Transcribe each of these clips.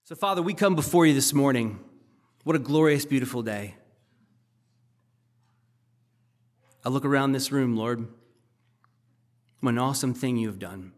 So, Father, we come before you this morning. What a glorious, beautiful day. I look around this room, Lord. What an awesome thing you have done.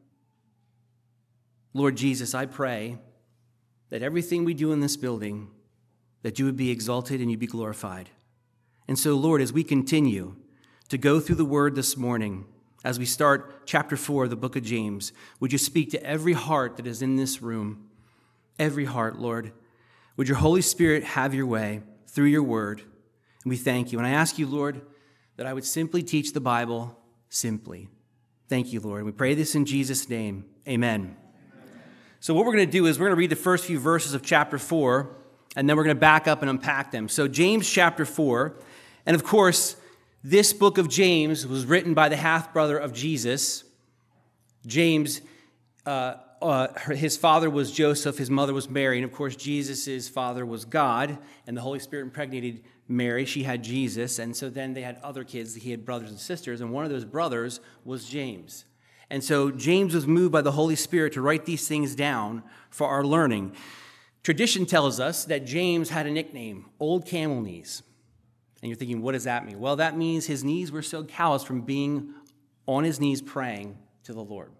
Lord Jesus, I pray that everything we do in this building, that you would be exalted and you be glorified. And so, Lord, as we continue to go through the word this morning, as we start chapter 4 of the book of James, would you speak to every heart that is in this room? Every heart, Lord. Would your Holy Spirit have your way through your word? And we thank you. And I ask you, Lord, that I would simply teach the Bible simply. Thank you, Lord. We pray this in Jesus' name. Amen. So what we're going to do is we're going to read the first few verses of chapter 4, and then we're going to back up and unpack them. So James chapter 4, and of course, this book of James was written by the half-brother of Jesus. James, his father was Joseph, his mother was Mary, and of course Jesus' father was God, and the Holy Spirit impregnated Mary. She had Jesus, and so then they had other kids. He had brothers and sisters, and one of those brothers was James. And so James was moved by the Holy Spirit to write these things down for our learning. Tradition tells us that James had a nickname, Old Camel Knees. And you're thinking, what does that mean? Well, that means his knees were so calloused from being on his knees praying to the Lord.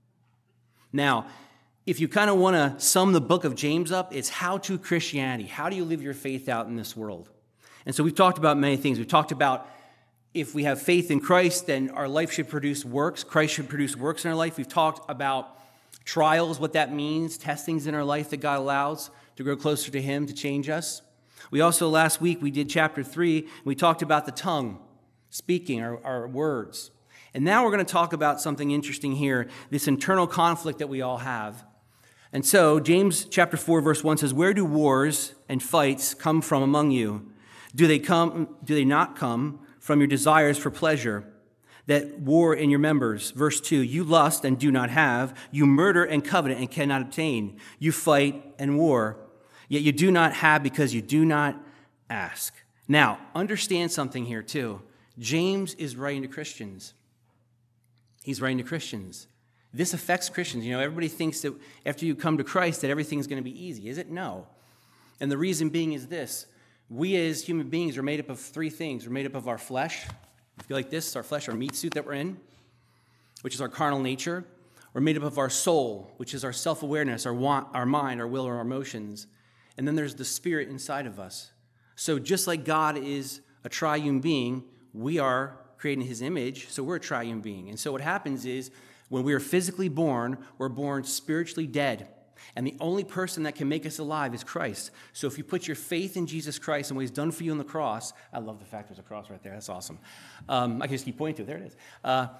Now, if you kind of want to sum the book of James up, it's how to Christianity. How do you live your faith out in this world? And so we've talked about many things. We've talked about if we have faith in Christ, then our life should produce works. Christ should produce works in our life. We've talked about trials, what that means, testings in our life that God allows to grow closer to him, to change us. We also, last week, we did chapter 3, and we talked about the tongue, speaking, our words. And now we're going to talk about something interesting here, this internal conflict that we all have. And so, James chapter 4, verse 1 says, "Where do wars and fights come from among you? Do they not come from your desires for pleasure that war in your members?" Verse 2, "You lust and do not have. You murder and covet and cannot obtain. You fight and war. Yet you do not have because you do not ask." Now, understand something here too. James is writing to Christians. He's writing to Christians. This affects Christians. You know, everybody thinks that after you come to Christ that everything's going to be easy. Is it? No. And the reason being is this. We as human beings are made up of three things. We're made up of our flesh. If you like this, our flesh, our meat suit that we're in, which is our carnal nature. We're made up of our soul, which is our self-awareness, our want, our mind, our will, or our emotions. And then there's the spirit inside of us. So just like God is a triune being, we are created in his image, so we're a triune being. And so what happens is when we are physically born, we're born spiritually dead. And the only person that can make us alive is Christ. So if you put your faith in Jesus Christ and what he's done for you on the cross, I love the fact there's a cross right there. That's awesome. I can just keep pointing to it. There it is.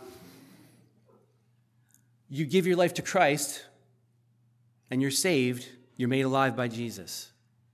You give your life to Christ and you're saved. You're made alive by Jesus.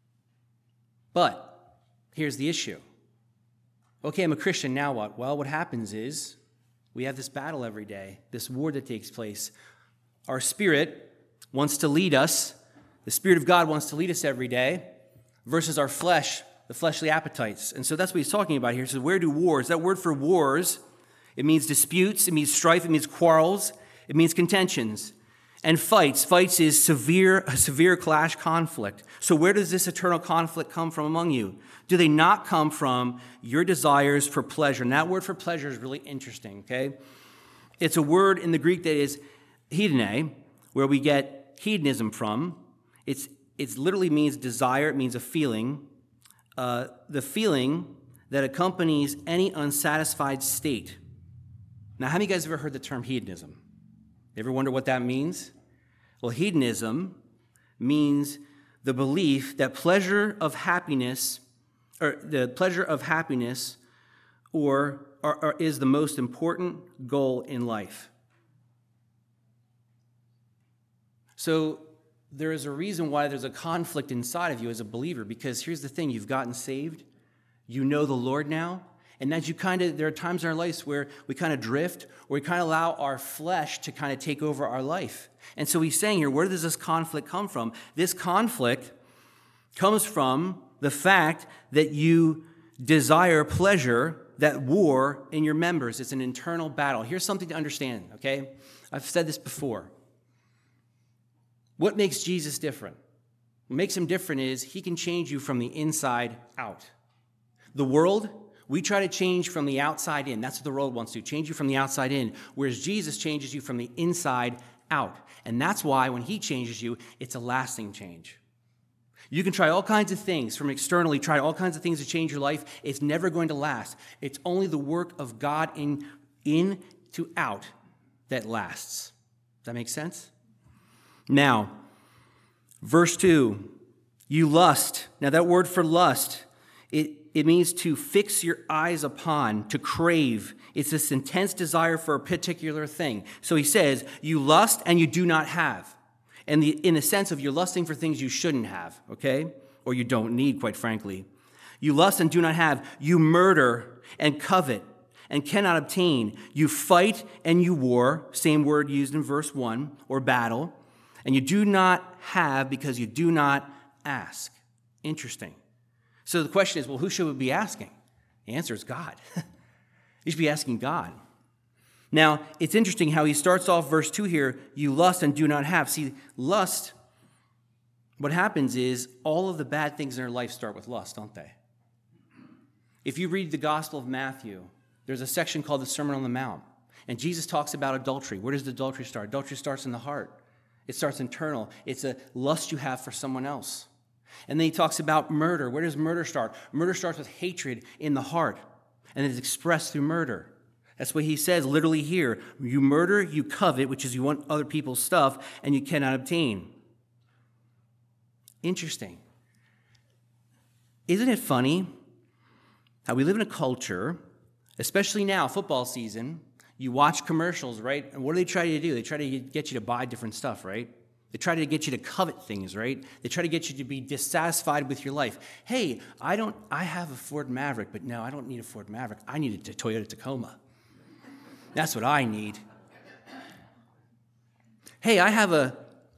But here's the issue. Okay, I'm a Christian, now what? Well, what happens is we have this battle every day, this war that takes place. Our spirit wants to lead us. The Spirit of God wants to lead us every day versus our flesh, the fleshly appetites. And so that's what he's talking about here. So where do wars? That word for wars, it means disputes, it means strife, it means quarrels, it means contentions. And fights is a severe clash conflict. So where does this eternal conflict come from among you? Do they not come from your desires for pleasure? And that word for pleasure is really interesting, okay? It's a word in the Greek that is hedone, where we get hedonism from. It literally means desire. It means a feeling. The feeling that accompanies any unsatisfied state. Now, how many of you guys have ever heard the term hedonism? You ever wonder what that means? Well, hedonism means the belief that pleasure of happiness is the most important goal in life. So there is a reason why there's a conflict inside of you as a believer, because here's the thing, you've gotten saved, you know the Lord now, and as there are times in our lives where we kind of drift, or we kind of allow our flesh to kind of take over our life. And so he's saying here, where does this conflict come from? This conflict comes from the fact that you desire pleasure, that war in your members. It's an internal battle. Here's something to understand, okay? I've said this before. What makes Jesus different? What makes him different is he can change you from the inside out. The world, we try to change from the outside in. That's what the world wants to do, change you from the outside in, whereas Jesus changes you from the inside out. And that's why when he changes you, it's a lasting change. You can try all kinds of things from externally, try all kinds of things to change your life. It's never going to last. It's only the work of God in to out that lasts. Does that make sense? Now, verse 2, you lust. Now that word for lust, it means to fix your eyes upon, to crave. It's this intense desire for a particular thing. So he says, you lust and you do not have. And in the sense of you're lusting for things you shouldn't have, okay? Or you don't need, quite frankly. You lust and do not have. You murder and covet and cannot obtain. You fight and you war, same word used in verse 1, or battle. And you do not have because you do not ask. Interesting. So the question is, well, who should we be asking? The answer is God. You should be asking God. Now, it's interesting how he starts off verse 2 here, you lust and do not have. See, lust, what happens is all of the bad things in our life start with lust, don't they? If you read the Gospel of Matthew, there's a section called the Sermon on the Mount, and Jesus talks about adultery. Where does adultery start? Adultery starts in the heart. It starts internal. It's a lust you have for someone else. And then he talks about murder. Where does murder start? Murder starts with hatred in the heart, and it's expressed through murder. That's what he says literally here. You murder, you covet, which is you want other people's stuff, and you cannot obtain. Interesting. Isn't it funny how we live in a culture, especially now, football season, you watch commercials, right? And what do they try to do? They try to get you to buy different stuff, right? They try to get you to covet things, right? They try to get you to be dissatisfied with your life. Hey, I have a Ford Maverick, but no, I don't need a Ford Maverick. I need a Toyota Tacoma. That's what I need. Hey, I have an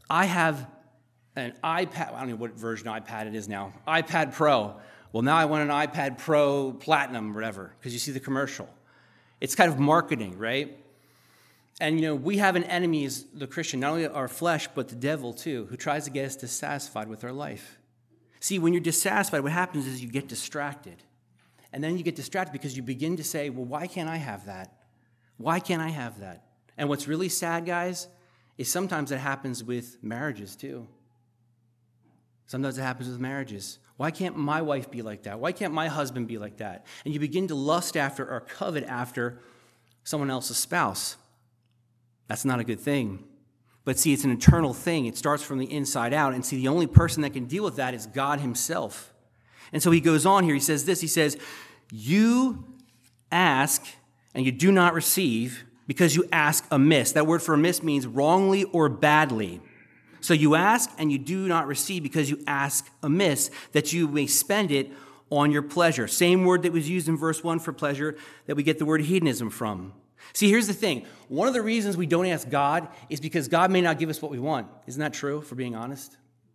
iPad. I don't know what version of iPad it is now. iPad Pro. Well, now I want an iPad Pro Platinum, whatever, because you see the commercial. It's kind of marketing, right? And, we have an enemy as the Christian, not only our flesh, but the devil too, who tries to get us dissatisfied with our life. See, when you're dissatisfied, what happens is you get distracted. And then you get distracted because you begin to say, well, why can't I have that? Why can't I have that? And what's really sad, guys, is sometimes it happens with marriages too. Sometimes it happens with marriages. Why can't my wife be like that? Why can't my husband be like that? And you begin to lust after or covet after someone else's spouse. That's not a good thing. But see, it's an eternal thing. It starts from the inside out. And see, the only person that can deal with that is God himself. And so he goes on here. He says this. He says, you ask and you do not receive because you ask amiss. That word for amiss means wrongly or badly. So you ask and you do not receive because you ask amiss, that you may spend it on your pleasure. Same word that was used in verse 1 for pleasure that we get the word hedonism from. See, here's the thing. One of the reasons we don't ask God is because God may not give us what we want. Isn't that true, for being honest?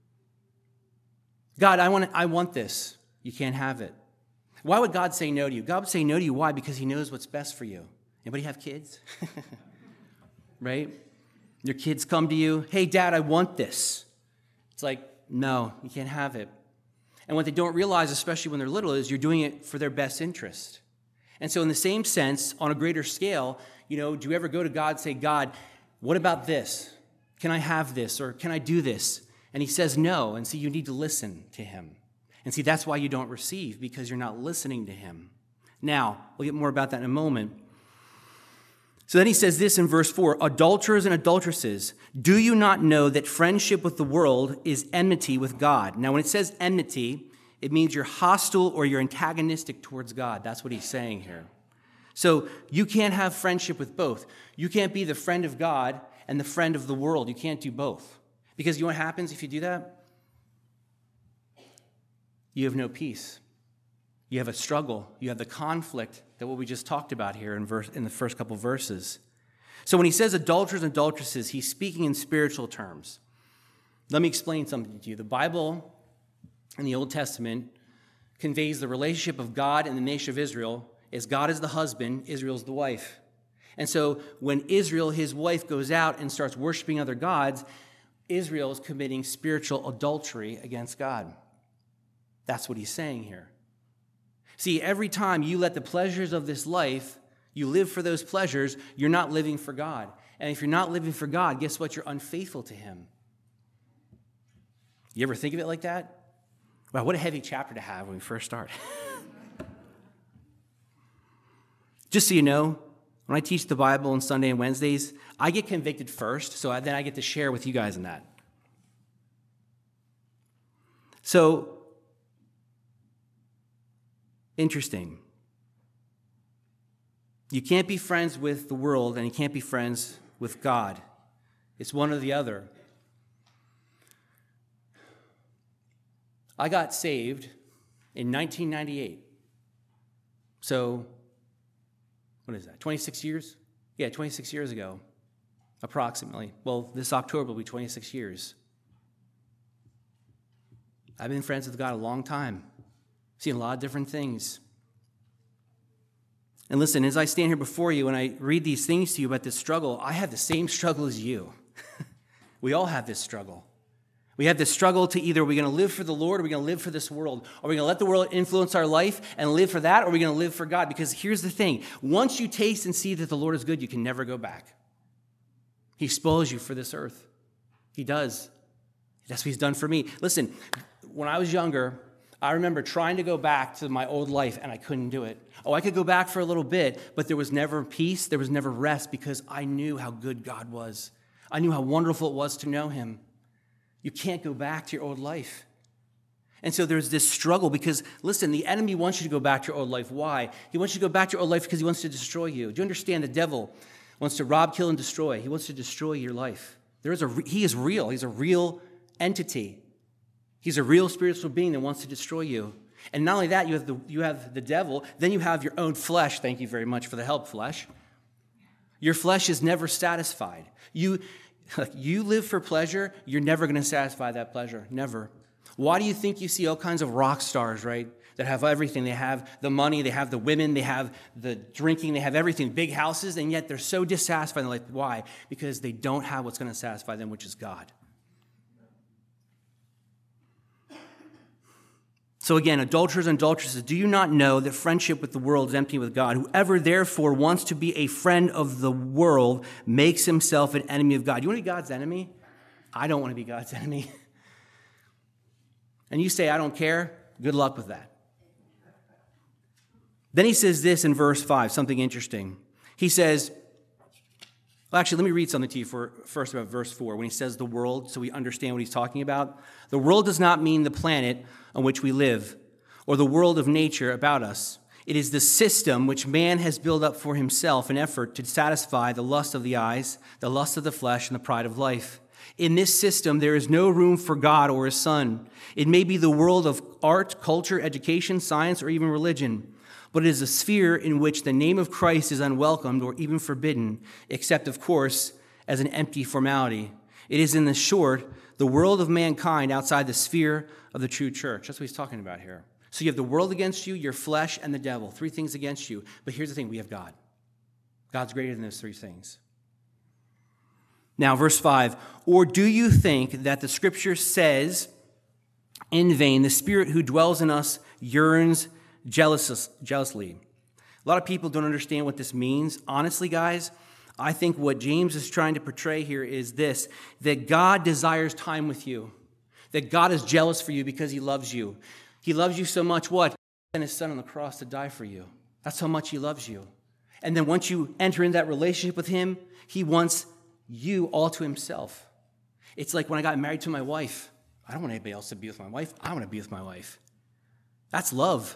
God, I want this. You can't have it. Why would God say no to you? God would say no to you. Why? Because he knows what's best for you. Anybody have kids? Right? Your kids come to you, hey, Dad, I want this. It's like, no, you can't have it. And what they don't realize, especially when they're little, is you're doing it for their best interest. And so in the same sense, on a greater scale, do you ever go to God and say, God, what about this? Can I have this? Or can I do this? And he says no. And see, you need to listen to him. And see, that's why you don't receive, because you're not listening to him. Now, we'll get more about that in a moment. So then he says this in verse 4, adulterers and adulteresses, do you not know that friendship with the world is enmity with God? Now, when it says enmity, it means you're hostile or you're antagonistic towards God. That's what he's saying here. So you can't have friendship with both. You can't be the friend of God and the friend of the world. You can't do both. Because you know what happens if you do that? You have no peace. You have a struggle. You have the conflict that what we just talked about here in the first couple verses. So when he says adulterers and adulteresses, he's speaking in spiritual terms. Let me explain something to you. The Bible in the Old Testament conveys the relationship of God and the nation of Israel as God is the husband, Israel is the wife. And so when Israel, his wife, goes out and starts worshiping other gods, Israel is committing spiritual adultery against God. That's what he's saying here. See, every time you let the pleasures of this life, you live for those pleasures, you're not living for God. And if you're not living for God, guess what? You're unfaithful to him. You ever think of it like that? Wow, what a heavy chapter to have when we first start. Just so you know, when I teach the Bible on Sunday and Wednesdays, I get convicted first, so then I get to share with you guys in that. So, interesting. You can't be friends with the world and you can't be friends with God. It's one or the other. I got saved in 1998. So, what is that, 26 years? Yeah, 26 years ago, approximately. Well, this October will be 26 years. I've been friends with God a long time. Seen a lot of different things. And listen, as I stand here before you and I read these things to you about this struggle, I have the same struggle as you. We all have this struggle. We have this struggle to either are we going to live for the Lord or are we going to live for this world? Are we going to let the world influence our life and live for that or are we going to live for God? Because here's the thing. Once you taste and see that the Lord is good, you can never go back. He spoils you for this earth. He does. That's what he's done for me. Listen, when I was younger, I remember trying to go back to my old life and I couldn't do it. Oh, I could go back for a little bit, but there was never peace. There was never rest because I knew how good God was. I knew how wonderful it was to know him. You can't go back to your old life. And so there's this struggle because, listen, the enemy wants you to go back to your old life. Why? He wants you to go back to your old life because he wants to destroy you. Do you understand? The devil wants to rob, kill, and destroy. He wants to destroy your life. He is real. He's a real entity. He's a real spiritual being that wants to destroy you. And not only that, you have the devil, then you have your own flesh. Thank you very much for the help, flesh. Your flesh is never satisfied. You live for pleasure, you're never going to satisfy that pleasure. Never. Why do you think you see all kinds of rock stars, right? That have everything. They have the money, they have the women, they have the drinking, they have everything, big houses, and yet they're so dissatisfied. They're like, why? Because they don't have what's going to satisfy them, which is God. So again, adulterers and adulteresses, do you not know that friendship with the world is enmity with God? Whoever therefore wants to be a friend of the world makes himself an enemy of God. You want to be God's enemy? I don't want to be God's enemy. And you say, I don't care? Good luck with that. Then he says this in verse 5, something interesting. He says, well, actually, let me read something to you first about verse 4, when he says the world, so we understand what he's talking about. The world does not mean the planet on which we live, or the world of nature about us. It is the system which man has built up for himself in effort to satisfy the lust of the eyes, the lust of the flesh, and the pride of life. In this system, there is no room for God or his Son. It may be the world of art, culture, education, science, or even religion, but it is a sphere in which the name of Christ is unwelcomed or even forbidden, except, of course, as an empty formality. It is, in the short, the world of mankind outside the sphere of the true church. That's what he's talking about here. So you have the world against you, your flesh, and the devil. 3 things against you. But here's the thing, we have God. God's greater than those 3 things. Now, verse 5, or do you think that the scripture says in vain, the Spirit who dwells in us yearns jealously? A lot of people don't understand what this means. Honestly, guys, I think what James is trying to portray here is this, that God desires time with you, that God is jealous for you because he loves you. He loves you so much, what? He sent his son on the cross to die for you. That's how much he loves you. And then once you enter into that relationship with him, he wants you all to himself. It's like when I got married to my wife. I don't want anybody else to be with my wife. I want to be with my wife. That's love.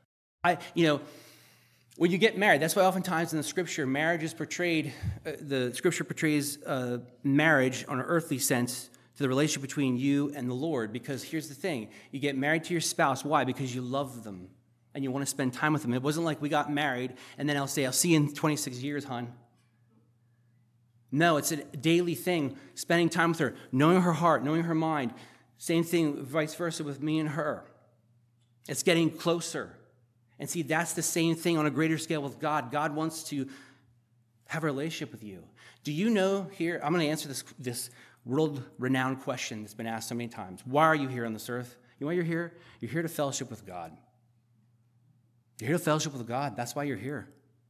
When you get married, that's why oftentimes in the scripture, marriage is portrayed, the scripture portrays marriage on an earthly sense to the relationship between you and the Lord. Because here's the thing, you get married to your spouse. Why? Because you love them and you want to spend time with them. It wasn't like we got married and then I'll say, I'll see you in 26 years, hon. No, it's a daily thing, spending time with her, knowing her heart, knowing her mind. Same thing, vice versa with me and her. It's getting closer. And see, that's the same thing on a greater scale with God. God wants to have a relationship with you. Do you know here, I'm going to answer this world-renowned question that's been asked so many times. Why are you here on this earth? You know why you're here? You're here to fellowship with God. You're here to fellowship with God. That's why you're here.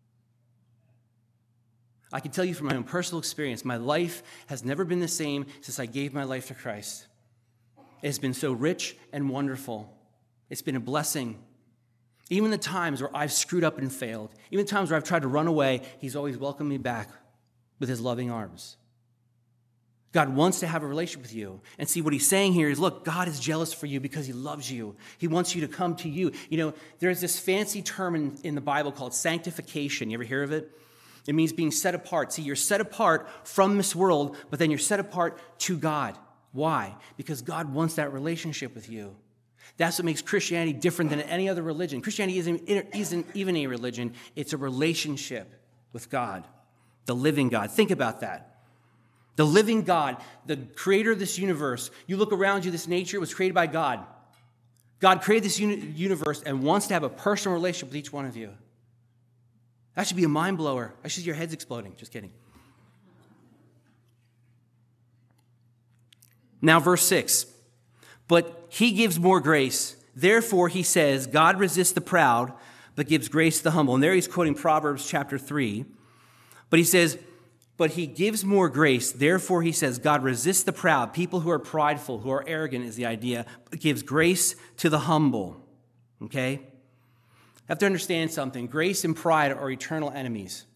I can tell you from my own personal experience, my life has never been the same since I gave my life to Christ. It has been so rich and wonderful. It's been a blessing. Even the times where I've screwed up and failed, even the times where I've tried to run away, he's always welcomed me back with his loving arms. God wants to have a relationship with you. And see, what he's saying here is, look, God is jealous for you because he loves you. He wants you to come to you. You know, there's this fancy term in the Bible called sanctification. You ever hear of it? It means being set apart. See, you're set apart from this world, but then you're set apart to God. Why? Because God wants that relationship with you. That's what makes Christianity different than any other religion. Christianity isn't even a religion. It's a relationship with God, the living God. Think about that. The living God, the creator of this universe. You look around you, this nature was created by God. God created this universe and wants to have a personal relationship with each one of you. That should be a mind blower. That should see your heads exploding. Just kidding. Now, verse 6. But he gives more grace. Therefore, he says, God resists the proud, but gives grace to the humble. And there he's quoting Proverbs chapter 3. But he says, but he gives more grace. Therefore, he says, God resists the proud. People who are prideful, who are arrogant is the idea, but gives grace to the humble. Okay? Have to understand something. Grace and pride are eternal enemies.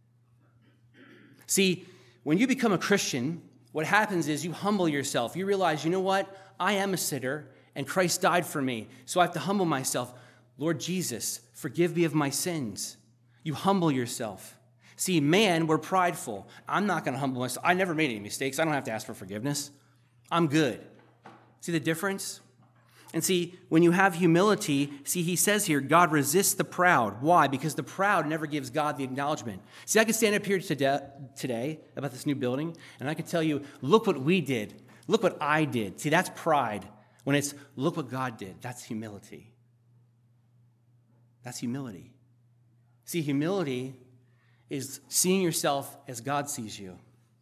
See, when you become a Christian, what happens is you humble yourself. You realize, you know what? I am a sinner, and Christ died for me. So I have to humble myself. Lord Jesus, forgive me of my sins. You humble yourself. See, man, we're prideful. I'm not going to humble myself. I never made any mistakes. I don't have to ask for forgiveness. I'm good. See the difference? And see, when you have humility, see, he says here, God resists the proud. Why? Because the proud never gives God the acknowledgement. See, I could stand up here today about this new building, and I could tell you, look what we did. Look what I did. See, that's pride. When it's, look what God did. That's humility. That's humility. See, humility is seeing yourself as God sees you.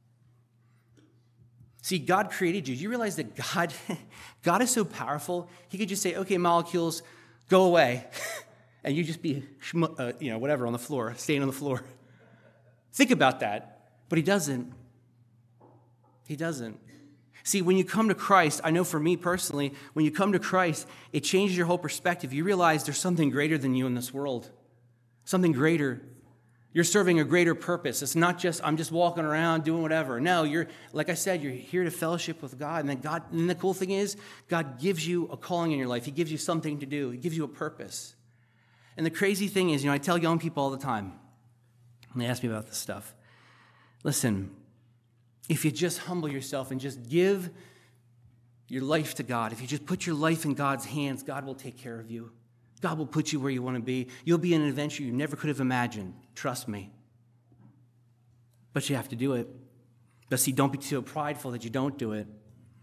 See, God created you. Do you realize that God is so powerful, he could just say, okay, molecules, go away. And you just be, whatever, on the floor, staying on the floor. Think about that. But he doesn't. He doesn't. See, when you come to Christ, I know for me personally, when you come to Christ, it changes your whole perspective. You realize there's something greater than you in this world. Something greater. You're serving a greater purpose. It's not just, I'm just walking around doing whatever. No, you're, like I said, you're here to fellowship with God. And the cool thing is, God gives you a calling in your life. He gives you something to do. He gives you a purpose. And the crazy thing is, I tell young people all the time, when they ask me about this stuff, listen, if you just humble yourself and just give your life to God, if you just put your life in God's hands, God will take care of you. God will put you where you want to be. You'll be in an adventure you never could have imagined. Trust me. But you have to do it. But see, don't be so prideful that you don't do it.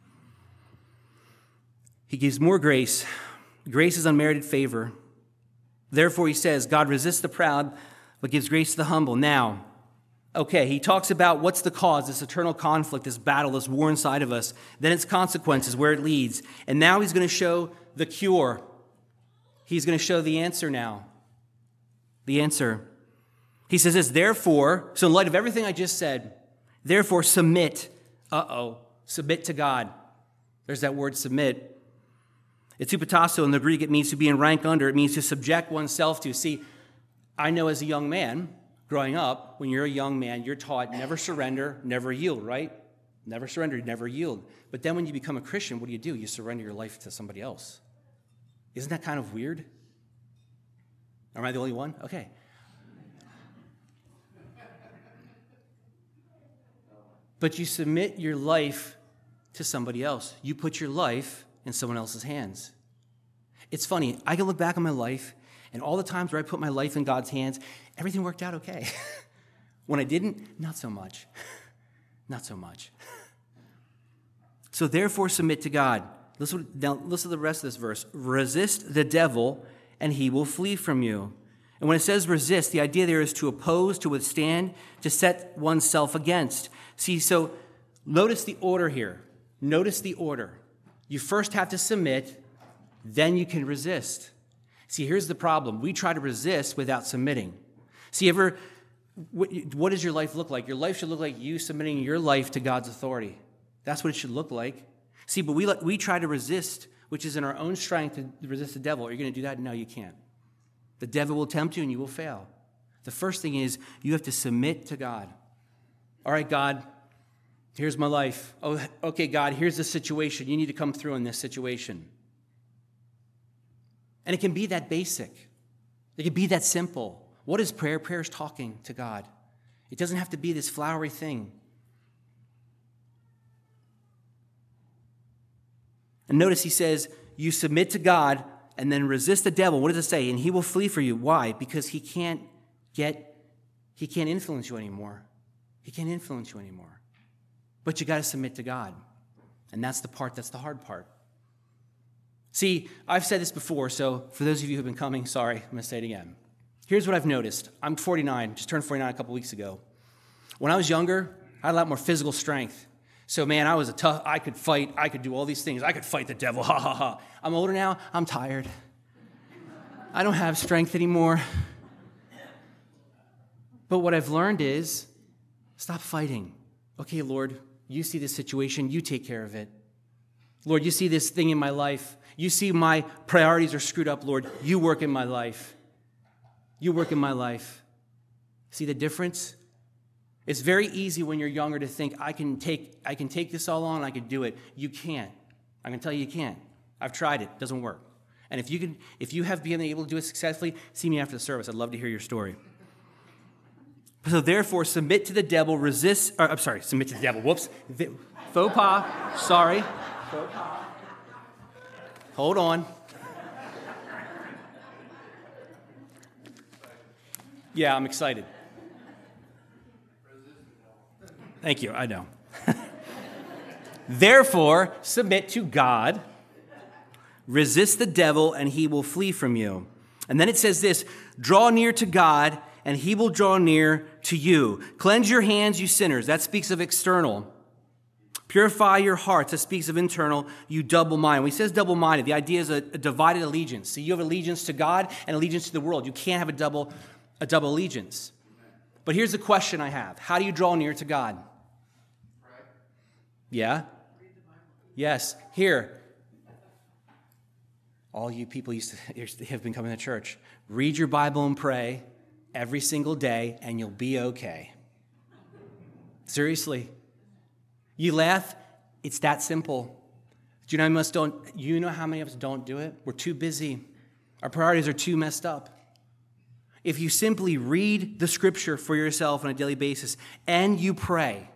He gives more grace. Grace is unmerited favor. Therefore, he says, God resists the proud, but gives grace to the humble. Now, okay, he talks about what's the cause, this eternal conflict, this battle, this war inside of us, then its consequences, where it leads. And now he's going to show the cure. He's going to show the answer now. The answer. He says this, therefore, so in light of everything I just said, therefore submit. Submit to God. There's that word submit. It's upatasso in the Greek. It means to be in rank under. It means to subject oneself to. See, I know as a young man, growing up, when you're a young man, you're taught never surrender, never yield, right? Never surrender, never yield. But then when you become a Christian, what do? You surrender your life to somebody else. Isn't that kind of weird? Am I the only one? Okay. But you submit your life to somebody else. You put your life in someone else's hands. It's funny. I can look back on my life, and all the times where I put my life in God's hands, everything worked out okay. When I didn't, not so much. Not so much. So therefore submit to God. Listen to the rest of this verse. Resist the devil, and he will flee from you. And when it says resist, the idea there is to oppose, to withstand, to set oneself against. See, so Notice the order here. Notice the order. You first have to submit, then you can resist. See, here's the problem. We try to resist without submitting. See, what does your life look like? Your life should look like you submitting your life to God's authority. That's what it should look like. See, but we try to resist, which is in our own strength to resist the devil. Are you going to do that? No, you can't. The devil will tempt you and you will fail. The first thing is you have to submit to God. All right, God, here's my life. Oh, okay, God, here's the situation. You need to come through in this situation. And it can be that basic. It can be that simple. What is prayer? Prayer is talking to God. It doesn't have to be this flowery thing. And notice he says, you submit to God and then resist the devil. What does it say? And he will flee for you. Why? Because he can't influence you anymore. He can't influence you anymore. But you got to submit to God. And that's the hard part. See, I've said this before, so for those of you who have been coming, sorry, I'm going to say it again. Here's what I've noticed. I'm 49, just turned 49 a couple weeks ago. When I was younger, I had a lot more physical strength. So, man, I could fight, I could do all these things. I could fight the devil, ha, ha, ha. I'm older now, I'm tired. I don't have strength anymore. But what I've learned is, stop fighting. Okay, Lord, you see this situation, you take care of it. Lord, you see this thing in my life. You see my priorities are screwed up, Lord. You work in my life. You work in my life. See the difference? It's very easy when you're younger to think, I can take this all on, I can do it. You can't. I can tell you can't. I've tried it. It doesn't work. And if you have been able to do it successfully, see me after the service. I'd love to hear your story. So therefore, submit to the devil, submit to the devil. Whoops. Faux pas. Sorry. Faux pas. Hold on. Yeah, I'm excited. Thank you, I know. Therefore, submit to God, resist the devil, and he will flee from you. And then it says this, draw near to God, and he will draw near to you. Cleanse your hands, you sinners. That speaks of external. Purify your hearts. That speaks of internal, you double-minded. When he says double-minded, the idea is a divided allegiance. So you have allegiance to God and allegiance to the world. You can't have a double allegiance. But here's the question I have. How do you draw near to God? Yeah? Yes. Here. All you people have been coming to church. Read your Bible and pray every single day, and you'll be okay. Seriously. You laugh, it's that simple. Do you know how many of us don't do it? We're too busy. Our priorities are too messed up. If you simply read the scripture for yourself on a daily basis and you pray,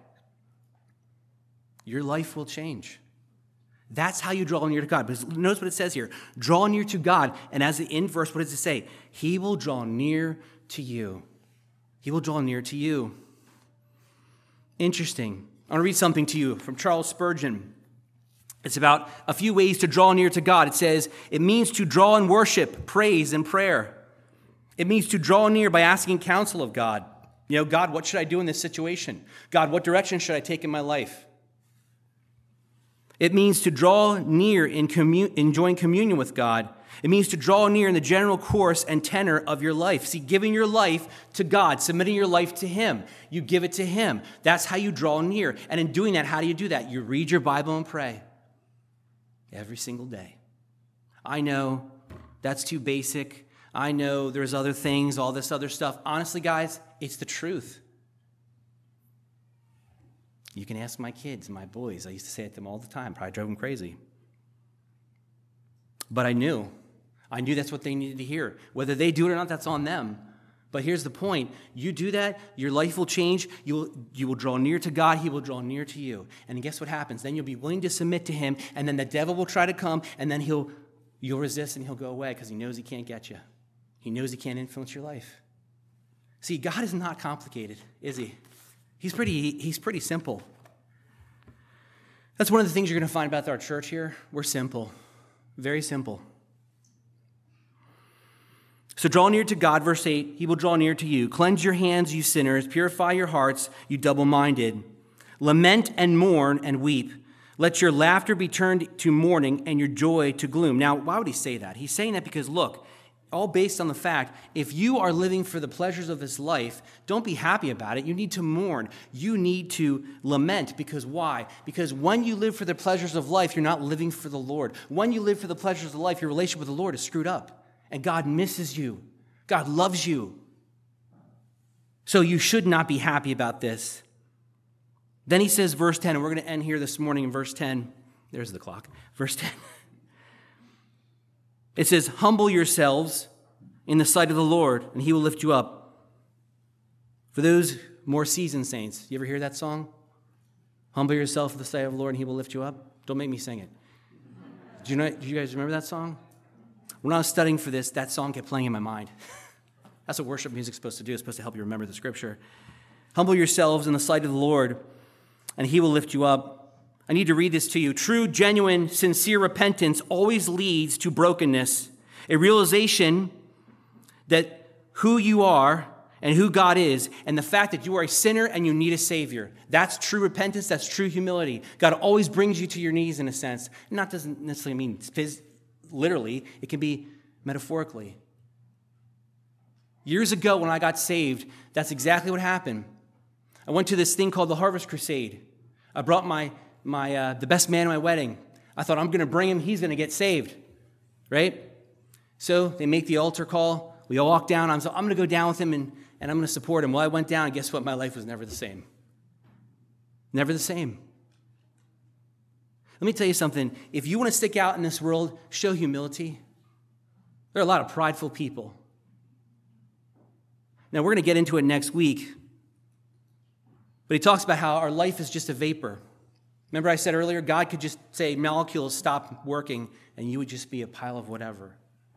your life will change. That's how you draw near to God. But notice what it says here. Draw near to God. And as the inverse, what does it say? He will draw near to you. He will draw near to you. Interesting. I want to read something to you from Charles Spurgeon. It's about a few ways to draw near to God. It says, it means to draw in worship, praise, and prayer. It means to draw near by asking counsel of God. God, what should I do in this situation? God, what direction should I take in my life? It means to draw near in enjoying communion with God. It means to draw near in the general course and tenor of your life. See, giving your life to God, submitting your life to Him. You give it to Him. That's how you draw near. And in doing that, how do you do that? You read your Bible and pray every single day. I know that's too basic. I know there's other things, all this other stuff. Honestly, guys, it's the truth. You can ask my kids, my boys. I used to say it to them all the time. Probably drove them crazy. But I knew that's what they needed to hear. Whether they do it or not, that's on them. But here's the point. You do that, your life will change. You will draw near to God. He will draw near to you. And guess what happens? Then you'll be willing to submit to Him, and then the devil will try to come, and then you'll resist, and he'll go away because he knows he can't get you. He knows he can't influence your life. See, God is not complicated, is He? He's pretty simple. That's one of the things you're going to find about our church here. We're simple. Very simple. So draw near to God, verse 8, He will draw near to you. Cleanse your hands, you sinners. Purify your hearts, you double-minded. Lament and mourn and weep. Let your laughter be turned to mourning and your joy to gloom. Now, why would he say that? He's saying that because, look, all based on the fact, if you are living for the pleasures of this life, don't be happy about it. You need to mourn. You need to lament. Because why? Because when you live for the pleasures of life, you're not living for the Lord. When you live for the pleasures of life, your relationship with the Lord is screwed up. And God misses you. God loves you. So you should not be happy about this. Then he says, verse 10, and we're going to end here this morning in verse 10. There's the clock. Verse 10. It says, humble yourselves in the sight of the Lord, and he will lift you up. For those more seasoned saints, you ever hear that song? Humble yourself in the sight of the Lord, and he will lift you up. Don't make me sing it. Do you guys remember that song? When I was studying for this, that song kept playing in my mind. That's what worship music's supposed to do. It's supposed to help you remember the scripture. Humble yourselves in the sight of the Lord, and he will lift you up. I need to read this to you. True, genuine, sincere repentance always leads to brokenness, a realization that who you are and who God is, and the fact that you are a sinner and you need a Savior. That's true repentance. That's true humility. God always brings you to your knees in a sense. And that doesn't necessarily mean literally. It can be metaphorically. Years ago when I got saved, that's exactly what happened. I went to this thing called the Harvest Crusade. I brought the best man at my wedding. I thought, I'm going to bring him. He's going to get saved, right? So they make the altar call. We all walk down. I'm going to go down with him, and I'm going to support him. Well, I went down, and guess what? My life was never the same. Never the same. Let me tell you something. If you want to stick out in this world, show humility. There are a lot of prideful people. Now, we're going to get into it next week. But he talks about how our life is just a vapor. Remember I said earlier, God could just say molecules stop working and you would just be a pile of whatever.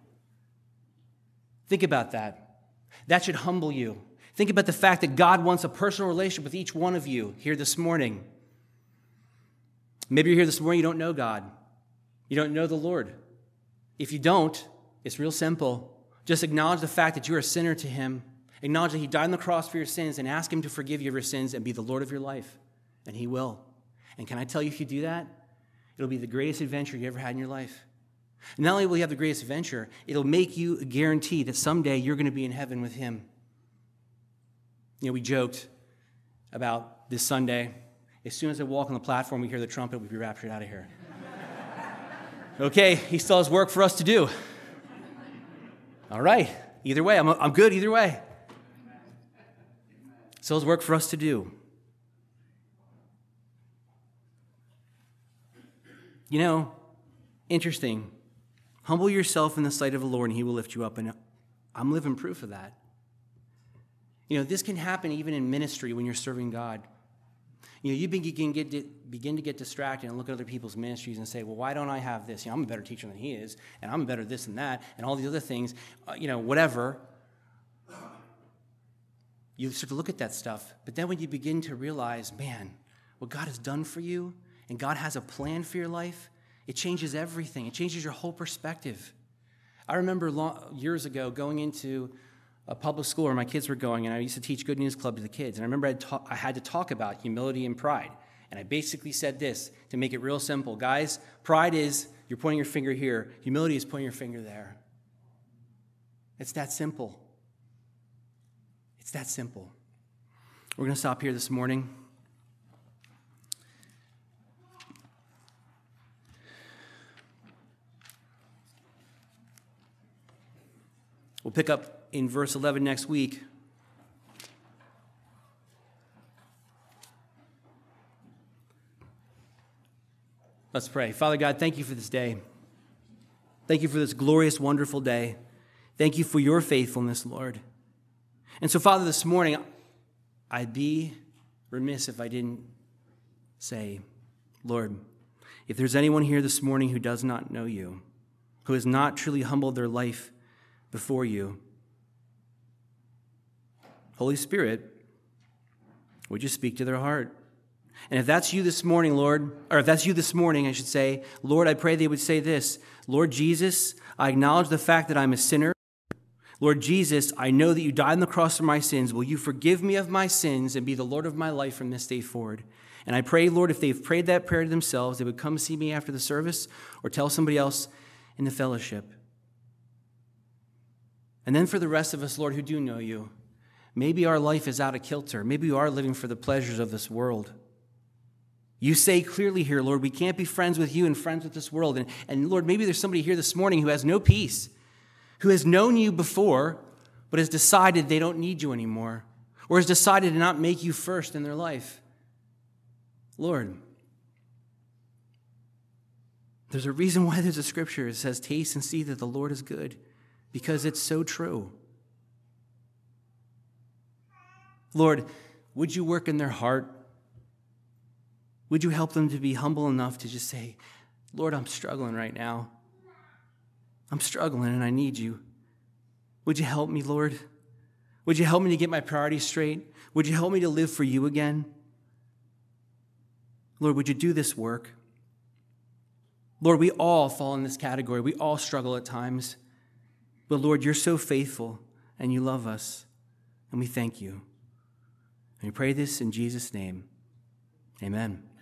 Think about that. That should humble you. Think about the fact that God wants a personal relationship with each one of you here this morning. Maybe you're here this morning, you don't know God. You don't know the Lord. If you don't, it's real simple. Just acknowledge the fact that you're a sinner to him. Acknowledge that he died on the cross for your sins and ask him to forgive you of your sins and be the Lord of your life. And he will. And can I tell you, if you do that, it'll be the greatest adventure you ever had in your life. And not only will you have the greatest adventure, it'll make you a guarantee that someday you're going to be in heaven with him. You know, we joked about this Sunday. As soon as I walk on the platform, we hear the trumpet, we'll be raptured out of here. Okay, he still has work for us to do. All right. Either way, I'm good either way. Still has work for us to do. You know, interesting. Humble yourself in the sight of the Lord, and he will lift you up. And I'm living proof of that. You know, this can happen even in ministry when you're serving God. You know, you begin to get distracted and look at other people's ministries and say, well, why don't I have this? You know, I'm a better teacher than he is, and I'm better this and that, and all these other things, whatever. You start to look at that stuff. But then when you begin to realize, man, what God has done for you, and God has a plan for your life, it changes everything. It changes your whole perspective. I remember years ago going into a public school where my kids were going, and I used to teach Good News Club to the kids. And I remember I had to talk about humility and pride. And I basically said this to make it real simple. Guys, pride is you're pointing your finger here. Humility is pointing your finger there. It's that simple. It's that simple. We're going to stop here this morning. We'll pick up in verse 11 next week. Let's pray. Father God, thank you for this day. Thank you for this glorious, wonderful day. Thank you for your faithfulness, Lord. And so, Father, this morning, I'd be remiss if I didn't say, Lord, if there's anyone here this morning who does not know you, who has not truly humbled their life before you, Holy Spirit, would you speak to their heart? And if that's you this morning, Lord, or if that's you this morning, I should say, Lord, I pray they would say this, Lord Jesus, I acknowledge the fact that I'm a sinner. Lord Jesus, I know that you died on the cross for my sins. Will you forgive me of my sins and be the Lord of my life from this day forward? And I pray, Lord, if they've prayed that prayer to themselves, they would come see me after the service or tell somebody else in the fellowship. And then for the rest of us, Lord, who do know you, maybe our life is out of kilter. Maybe we are living for the pleasures of this world. You say clearly here, Lord, we can't be friends with you and friends with this world. And Lord, maybe there's somebody here this morning who has no peace, who has known you before, but has decided they don't need you anymore, or has decided to not make you first in their life. Lord, there's a reason why there's a scripture that says, taste and see that the Lord is good, because it's so true. Lord, would you work in their heart? Would you help them to be humble enough to just say, Lord, I'm struggling right now. I'm struggling and I need you. Would you help me, Lord? Would you help me to get my priorities straight? Would you help me to live for you again? Lord, would you do this work? Lord, we all fall in this category. We all struggle at times. But Lord, you're so faithful and you love us. And we thank you. And we pray this in Jesus' name. Amen.